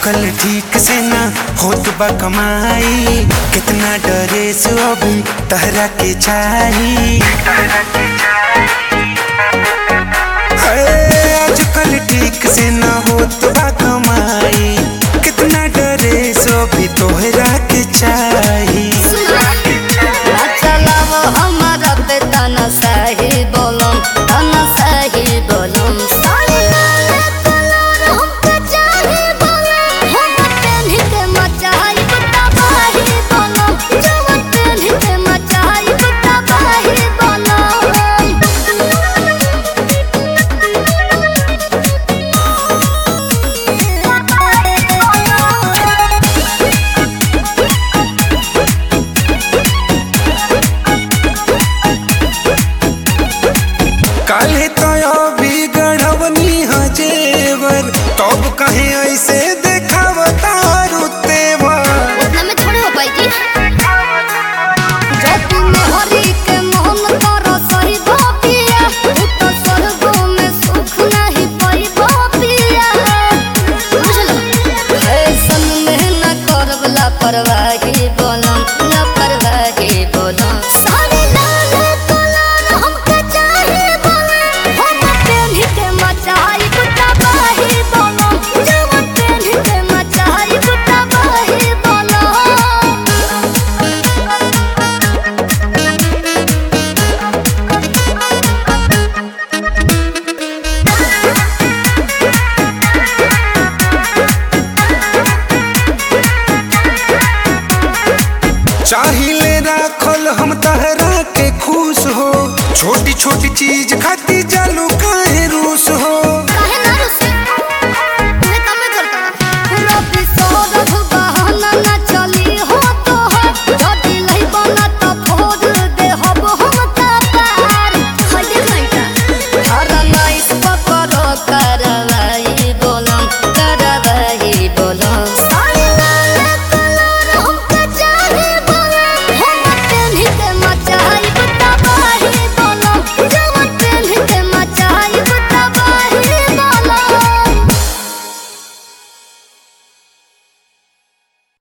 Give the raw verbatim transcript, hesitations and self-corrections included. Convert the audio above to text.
आजकल ठीक से ना होत बा कमाई, कितना ड्रेस अभी तहरा के चाही। आजकल ठीक से ना होत बा कमाई, कितना ड्रेस अभी तोहरा के चाही। सही बोलम तना सही बोलम काले तो अभी गढ़वनी हजेवर, तब कहे ऐसे देखावता रुतेवर। उतना में थोड़ी हो पाई जी। जब तुम हरी के मोहन करो सही बापिया, तो स्वर्गों में सुख नहीं पाई बापिया। बुझलो ऐसन में न करबला परवाही बोलम न परवाही बोलम। सारे लाल कलर हमके चाहे बोले, हम पेन के मचाई कुत्ता बाही बोलम। जब पेन के मचाई कुत्ता बाही बोलम। चाहिले राखल हम तहरा के खुश हो, छोटी छोटी चीज खाती जालू काहे रूस हो।